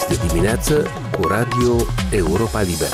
Este dimineață cu Radio Europa Liberă.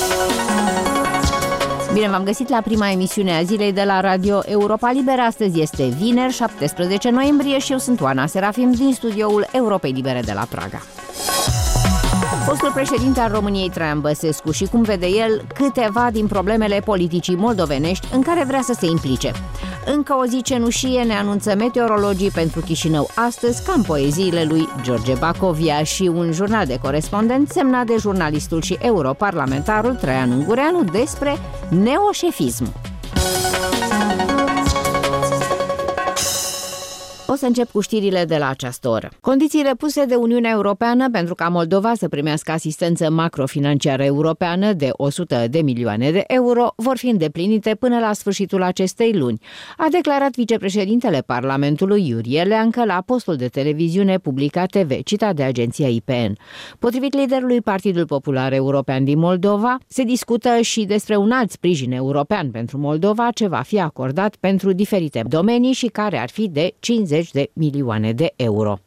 Bine v-am găsit la prima emisiune a zilei de la Radio Europa Liberă. Astăzi este vineri, 17 noiembrie și eu sunt Oana Serafim din studioul Europei Libere de la Praga. Fostul președinte al României, Traian Băsescu, și cum vede el câteva din problemele politicii moldovenești în care vrea să se implice. Încă o zi cenușie ne anunță meteorologii pentru Chișinău astăzi, ca în poeziile lui George Bacovia, și un jurnal de corespondent semnat de jurnalistul și europarlamentarul Traian Ungureanu despre neoșefism. O să încep cu știrile de la această oră. Condițiile puse de Uniunea Europeană pentru ca Moldova să primească asistență macrofinanciară europeană de 100 de milioane de euro vor fi îndeplinite până la sfârșitul acestei luni, a declarat vicepreședintele Parlamentului Iurie Leancă la postul de televiziune Publica TV, citat de agenția IPN. Potrivit liderului Partidul Popular European din Moldova, se discută și despre un alt sprijin european pentru Moldova ce va fi acordat pentru diferite domenii și care ar fi de 50 de milioane de euro.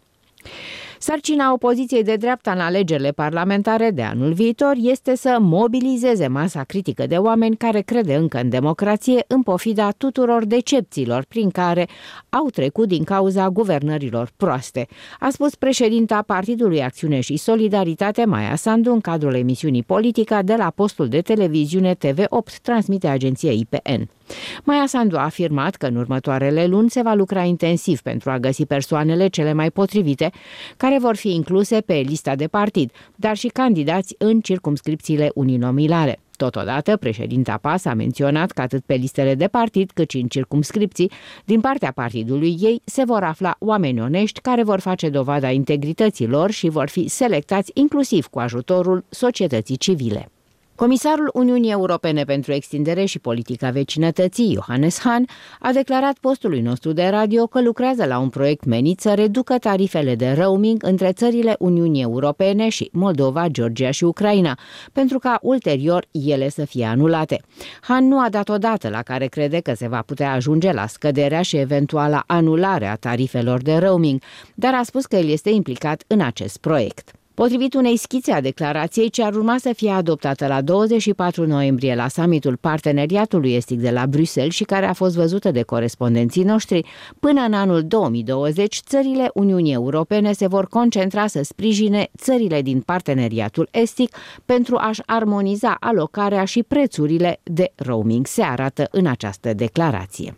Sarcina opoziției de dreapta în alegerile parlamentare de anul viitor este să mobilizeze masa critică de oameni care crede încă în democrație în pofida tuturor decepțiilor prin care au trecut din cauza guvernărilor proaste, a spus președinta Partidului Acțiune și Solidaritate Maia Sandu în cadrul emisiunii Politica de la postul de televiziune TV8, transmite agenția IPN. Maia Sandu a afirmat că în următoarele luni se va lucra intensiv pentru a găsi persoanele cele mai potrivite care vor fi incluse pe lista de partid, dar și candidați în circumscripțiile uninominale. Totodată, președinta PAS a menționat că atât pe listele de partid cât și în circumscripții, din partea partidului ei, se vor afla oameni onești care vor face dovada integrității lor și vor fi selectați inclusiv cu ajutorul societății civile. Comisarul Uniunii Europene pentru Extindere și Politica Vecinătății, Johannes Hahn, a declarat postului nostru de radio că lucrează la un proiect menit să reducă tarifele de roaming între țările Uniunii Europene și Moldova, Georgia și Ucraina, pentru ca ulterior ele să fie anulate. Hahn nu a dat o dată la care crede că se va putea ajunge la scăderea și eventuala anulare a tarifelor de roaming, dar a spus că el este implicat în acest proiect. Potrivit unei schițe a declarației ce ar urma să fie adoptată la 24 noiembrie la summitul Parteneriatului Estic de la Bruxelles și care a fost văzută de corespondenții noștri, până în anul 2020, țările Uniunii Europene se vor concentra să sprijine țările din Parteneriatul Estic pentru a-și armoniza alocarea și prețurile de roaming, se arată în această declarație.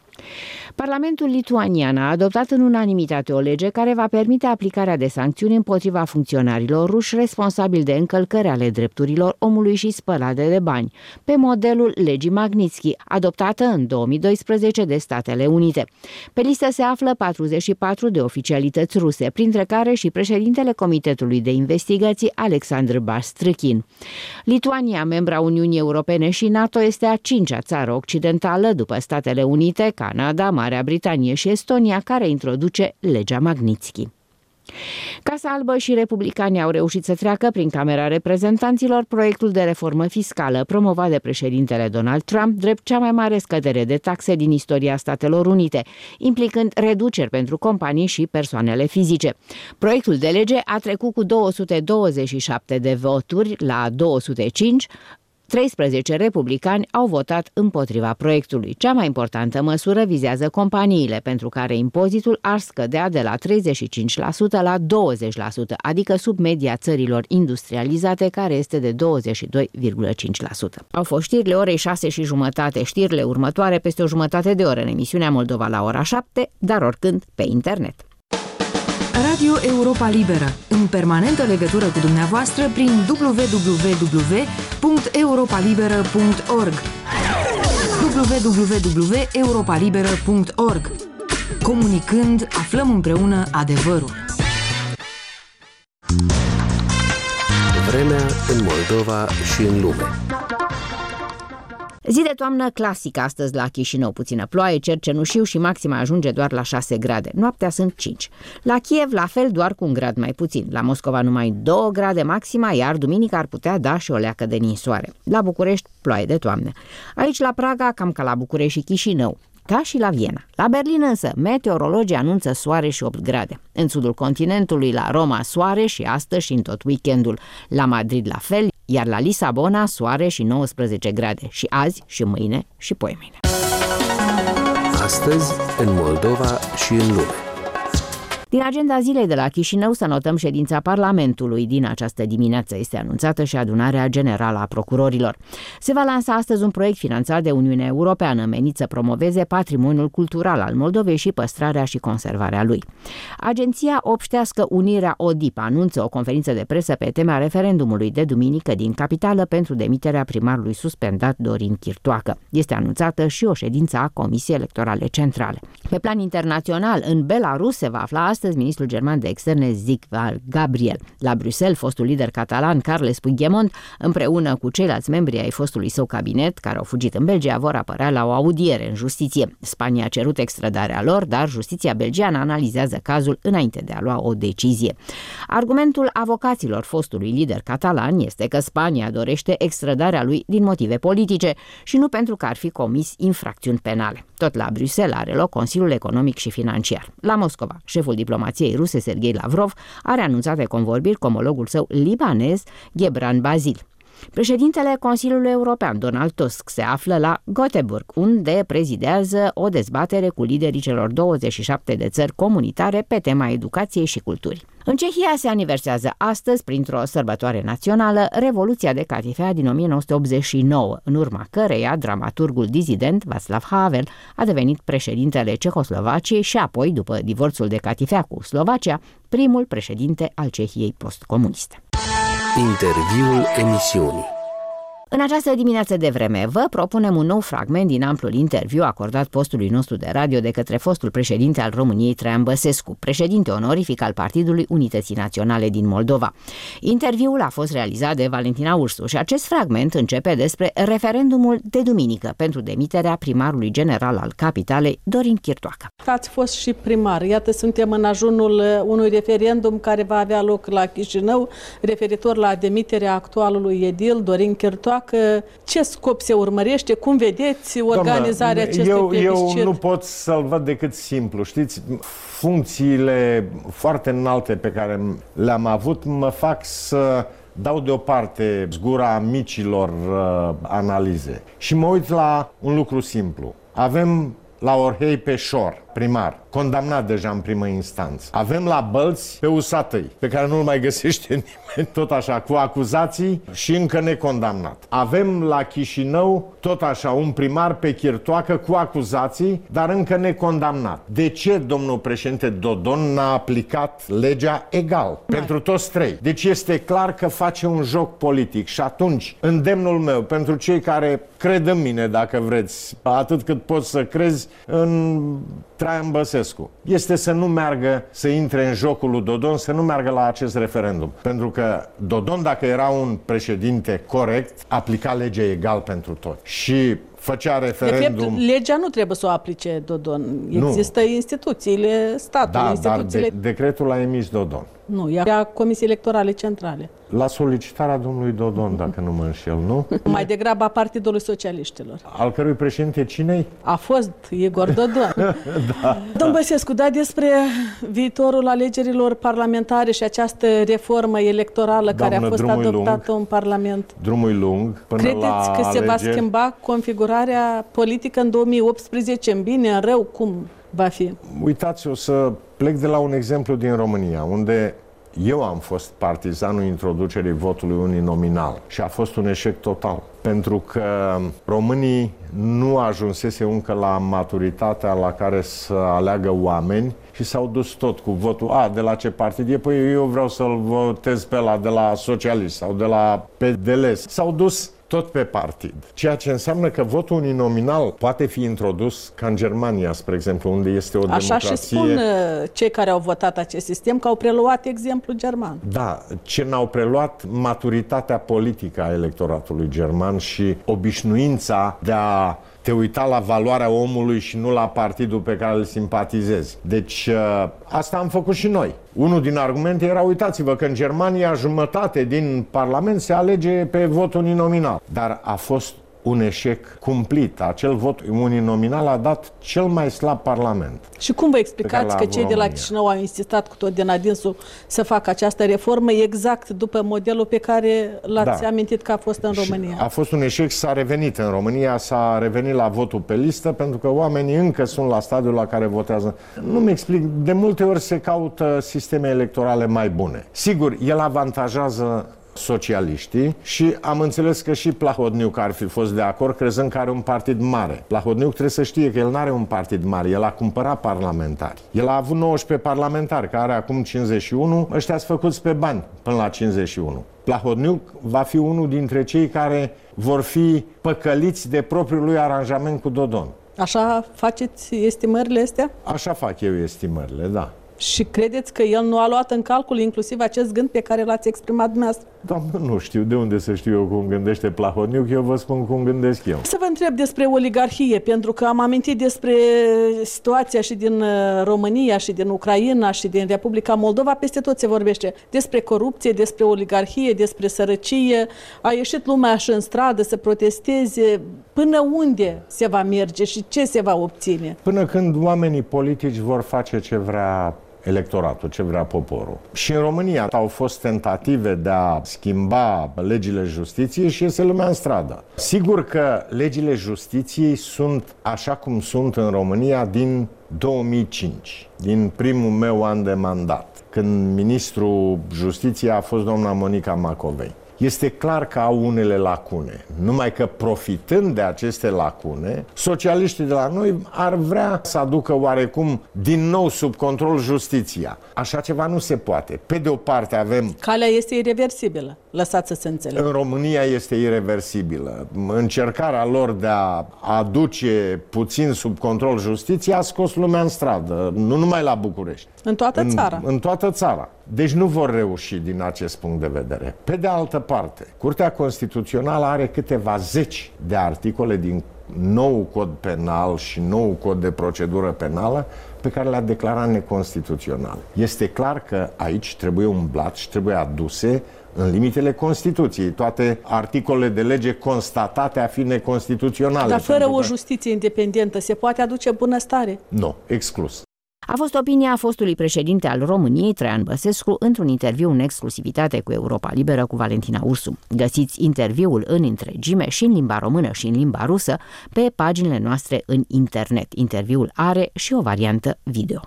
Parlamentul lituanian a adoptat în unanimitate o lege care va permite aplicarea de sancțiuni împotriva funcționarilor ruși responsabili de încălcări ale drepturilor omului și spălare de bani, pe modelul legii Magnitsky, adoptată în 2012 de Statele Unite. Pe listă se află 44 de oficialități ruse, printre care și președintele Comitetului de Investigații, Alexandr Bastrykhin. Lituania, membra Uniunii Europene și NATO, este a 5-a țară occidentală, după Statele Unite, Canada, Marea Britanie și Estonia, care introduce legea Magnitsky. Casa Albă și republicanii au reușit să treacă prin Camera Reprezentanților proiectul de reformă fiscală promovat de președintele Donald Trump drept cea mai mare scădere de taxe din istoria Statelor Unite, implicând reduceri pentru companii și persoanele fizice. Proiectul de lege a trecut cu 227 de voturi la 205. 13 republicani au votat împotriva proiectului. Cea mai importantă măsură vizează companiile, pentru care impozitul ar scădea de la 35% la 20%, adică sub media țărilor industrializate, care este de 22,5%. Au fost știrile orei 6:30, știrile următoare peste o jumătate de oră în emisiunea Moldova la ora 7, dar oricând pe internet. Radio Europa Liberă, în permanentă legătură cu dumneavoastră prin www.europalibera.org www.europalibera.org. Comunicând, aflăm împreună adevărul. Vremea în Moldova și în lume. Zi de toamnă clasică astăzi la Chișinău, puțină ploaie, cer cenușiu și maxima ajunge doar la 6 grade. Noaptea sunt 5. La Kiev la fel, doar cu un grad mai puțin. La Moscova numai 2 grade maxima, iar duminică ar putea da și o leacă de ninsoare. La București ploaie de toamnă. Aici la Praga, cam ca la București și Chișinău. ca și la Viena. La Berlin însă, meteorologii anunță soare și 8 grade. În sudul continentului, la Roma, soare și astăzi și în tot weekendul. La Madrid la fel, iar la Lisabona, soare și 19 grade. Și azi, și mâine, și poimâine. Astăzi, în Moldova și în lume. Din agenda zilei de la Chișinău să notăm ședința Parlamentului. Din această dimineață este anunțată și adunarea generală a procurorilor. Se va lansa astăzi un proiect finanțat de Uniunea Europeană menit să promoveze patrimoniul cultural al Moldovei și păstrarea și conservarea lui. Agenția Obștească Unirea ODIP anunță o conferință de presă pe tema referendumului de duminică din capitală pentru demiterea primarului suspendat Dorin Chirtoacă. Este anunțată și o ședință a Comisiei Electorale Centrale. Pe plan internațional, în Belarus se va afla astăzi ministrul german de externe Sigmar Gabriel. La Bruxelles, fostul lider catalan Carles Puigdemont, împreună cu ceilalți membri ai fostului său cabinet, care au fugit în Belgia, vor apărea la o audiere în justiție. Spania a cerut extradarea lor, dar justiția belgiană analizează cazul înainte de a lua o decizie. Argumentul avocaților fostului lider catalan este că Spania dorește extradarea lui din motive politice și nu pentru că ar fi comis infracțiuni penale. Tot la Bruxelles are loc Consiliul Economic și Financiar. La Moscova, șeful diplomației ruse Sergei Lavrov are anunțate convorbiri cu omologul său libanez Gebran Bazil. Președintele Consiliului European, Donald Tusk, se află la Göteborg, unde prezidează o dezbatere cu liderii celor 27 de țări comunitare pe tema educației și culturii. În Cehia se aniversează astăzi, printr-o sărbătoare națională, Revoluția de catifea din 1989, în urma căreia dramaturgul dizident Václav Havel a devenit președintele Cehoslovaciei și apoi, după divorțul de catifea cu Slovacia, primul președinte al Cehiei postcomuniste. Interviul emisiunii. În această dimineață de vreme vă propunem un nou fragment din amplul interviu acordat postului nostru de radio de către fostul președinte al României Traian Băsescu, președinte onorific al Partidului Unității Naționale din Moldova. Interviul a fost realizat de Valentina Ursu și acest fragment începe despre referendumul de duminică pentru demiterea primarului general al capitalei, Dorin Chirtoacă. Ați fost și primar. Iată, suntem în ajunul unui referendum care va avea loc la Chișinău, referitor la demiterea actualului edil, Dorin Chirtoacă. Ce scop se urmărește? Cum vedeți organizarea acestui plebiscit? Eu nu pot să-l văd decât simplu. Știți, funcțiile foarte înalte pe care le-am avut mă fac să dau deoparte zgura micilor analize. Și mă uit la un lucru simplu. Avem la Orhei Peșor, primar, condamnat deja în primă instanță. Avem la Bălți pe Usatăi, pe care nu-l mai găsește nimeni, tot așa, cu acuzații și încă necondamnat. Avem la Chișinău, tot așa, un primar pe Chirtoacă cu acuzații, dar încă necondamnat. De ce domnul președinte Dodon n-a aplicat legea egal pentru toți trei? Deci este clar că face un joc politic și atunci îndemnul meu pentru cei care cred în mine, dacă vreți, atât cât poți să crezi în Traian Băsescu, este să nu meargă, să intre în jocul lui Dodon, să nu meargă la acest referendum. Pentru că Dodon, dacă era un președinte corect, aplica legea egal pentru toți. Și făcea referendum... De fapt, legea nu trebuie să o aplice Dodon. Există instituțiile statului. Da, instituțiile... dar decretul a emis Dodon. Nu, e a Comisiei Electorale Centrale. La solicitarea domnului Dodon, dacă nu mă înșel, nu? Mai degrabă a Partidului Socialiștilor. Al cărui președinte cine-i? A fost Igor Dodon. Da. Domn Băsescu, da, despre viitorul alegerilor parlamentare și această reformă electorală care a fost adoptată în Parlament. Drumul e lung până credeți la că se va alegeri? schimba configurarea politică în 2018, în bine, în rău? Cum va fi? Uitați, o să plec de la un exemplu din România, unde eu am fost partizanul introducerii votului uninominal și a fost un eșec total. Pentru că românii nu ajunsese încă la maturitatea la care să aleagă oameni și s-au dus tot cu votul. De la ce partid e? Păi eu vreau să-l votez pe ăla de la socialist sau de la PDL. S-au dus tot pe partid. Ceea ce înseamnă că votul uninominal poate fi introdus ca în Germania, spre exemplu, unde este o democrație... Așa și spun cei care au votat acest sistem, că au preluat exemplul german. Da, ce n-au preluat? Maturitatea politică a electoratului german și obișnuința de a te uita la valoarea omului și nu la partidul pe care îl simpatizezi. Deci asta am făcut și noi. Unul din argumente era, uitați-vă că în Germania jumătate din Parlament se alege pe vot uninominal. Dar a fost un eșec cumplit. Acel vot uninominal a dat cel mai slab parlament. Și cum vă explicați că cei de la Chișinău au insistat cu tot din adinsul să facă această reformă exact după modelul pe care l-ați amintit că a fost în România? A fost un eșec, s-a revenit în România, s-a revenit la votul pe listă, pentru că oamenii încă sunt la stadiul la care votează. Nu-mi explic, de multe ori se caută sisteme electorale mai bune. Sigur, el avantajează socialiștii și am înțeles că și Plahodniuc ar fi fost de acord, crezând că are un partid mare. Plahodniuc trebuie să știe că el nu are un partid mare, el a cumpărat parlamentari. El a avut 19 parlamentari, care are acum 51, ăștia sunt făcuți pe bani până la 51. Plahodniuc va fi unul dintre cei care vor fi păcăliți de propriul lui aranjament cu Dodon. Așa faceți estimările astea? Așa fac eu estimările, da. Și credeți că el nu a luat în calcul inclusiv acest gând pe care l-ați exprimat dumneavoastră? Doamne, nu știu de unde să știu eu cum gândește Plahodniuc, eu vă spun cum gândesc eu. Să vă întreb despre oligarhie, pentru că am amintit despre situația și din România, și din Ucraina, și din Republica Moldova, peste tot se vorbește despre corupție, despre oligarhie, despre sărăcie. A ieșit lumea și în stradă să protesteze. Până unde se va merge și ce se va obține? Până când oamenii politici vor face ce vrea electoratul, ce vrea poporul. Și în România au fost tentative de a schimba legile justiției și iese lumea în stradă. Sigur că legile justiției sunt așa cum sunt în România din 2005, din primul meu an de mandat, când ministrul justiției a fost doamna Monica Macovei. Este clar că au unele lacune, numai că profitând de aceste lacune, socialiștii de la noi ar vrea să aducă oarecum din nou sub control justiția. Așa ceva nu se poate. Pe de o parte avem... Calea este ireversibilă, lăsați să se înțelegă. În România este ireversibilă. Încercarea lor de a aduce puțin sub control justiția a scos lumea în stradă, nu numai la București. În toată țara. În toată țara. Deci nu vor reuși din acest punct de vedere. Pe de altă parte, Curtea Constituțională are câteva zeci de articole din nou cod penal și nou cod de procedură penală pe care le-a declarat neconstituționale. Este clar că aici trebuie umblat și trebuie aduse în limitele Constituției toate articolele de lege constatate a fi neconstituționale. Dar fără o justiție independentă se poate aduce bunăstare? Nu, exclus. A fost opinia fostului președinte al României, Traian Băsescu, într-un interviu în exclusivitate cu Europa Liberă cu Valentina Ursu. Găsiți interviul în întregime și în limba română și în limba rusă pe paginile noastre în internet. Interviul are și o variantă video.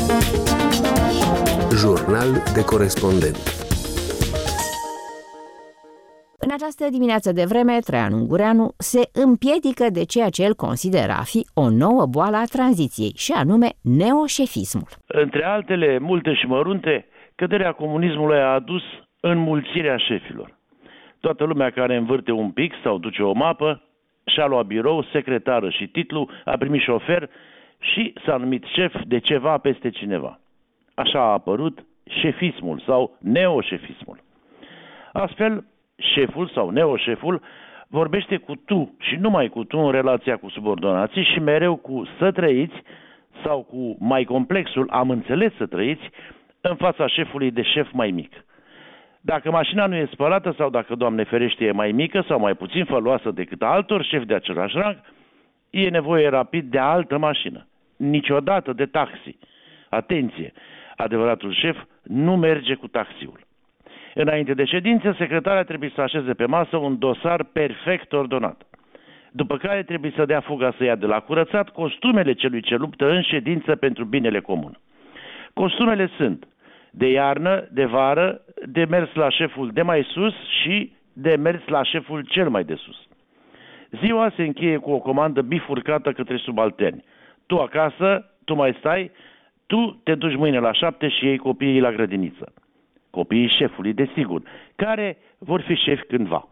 Jurnal de corespondent. În această dimineață de vreme, Traian Ungureanu se împiedică de ceea ce el consideră a fi o nouă boală a tranziției, și anume neoșefismul. Între altele multe și mărunte, căderea comunismului a adus înmulțirea șefilor. Toată lumea care învârte un pic sau duce o mapă și-a luat birou, secretară și titlu, a primit șofer și s-a numit șef de ceva peste cineva. Așa a apărut șefismul sau neoșefismul. Astfel, șeful sau neoșeful vorbește cu tu și numai cu tu în relația cu subordonații și mereu cu să trăiți sau cu mai complexul am înțeles să trăiți în fața șefului de șef mai mic. Dacă mașina nu e spălată sau dacă, Doamne ferește, e mai mică sau mai puțin făloasă decât altor șefi de același rang, e nevoie rapid de altă mașină. Niciodată de taxi. Atenție! Adevăratul șef nu merge cu taxiul. Înainte de ședință, secretarea trebuie să așeze pe masă un dosar perfect ordonat. După care trebuie să dea fuga să ia de la curățat costumele celui ce luptă în ședință pentru binele comun. Costumele sunt de iarnă, de vară, de mers la șeful de mai sus și de mers la șeful cel mai de sus. Ziua se încheie cu o comandă bifurcată către subalterni. Tu acasă, tu mai stai, tu te duci mâine la 7 și iei copiii la grădiniță. Copiii șefului, desigur, care vor fi șefi cândva.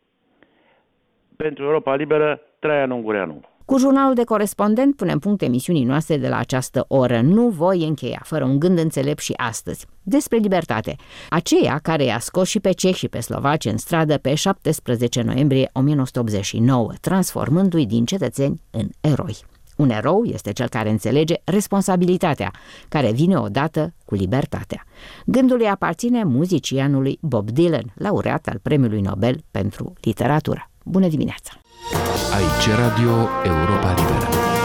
Pentru Europa Liberă, Traian Ungureanu. Cu jurnalul de corespondent punem punct emisiunii noastre de la această oră. Nu voi încheia fără un gând înțelept și astăzi. Despre libertate. Aceea care i-a scos și pe cehi și pe slovaci în stradă pe 17 noiembrie 1989, transformându-i din cetățeni în eroi. Un erou este cel care înțelege responsabilitatea, care vine odată cu libertatea. Gândul îi aparține muzicianului Bob Dylan, laureat al Premiului Nobel pentru literatură. Bună dimineața! Aici Radio Europa Liberă.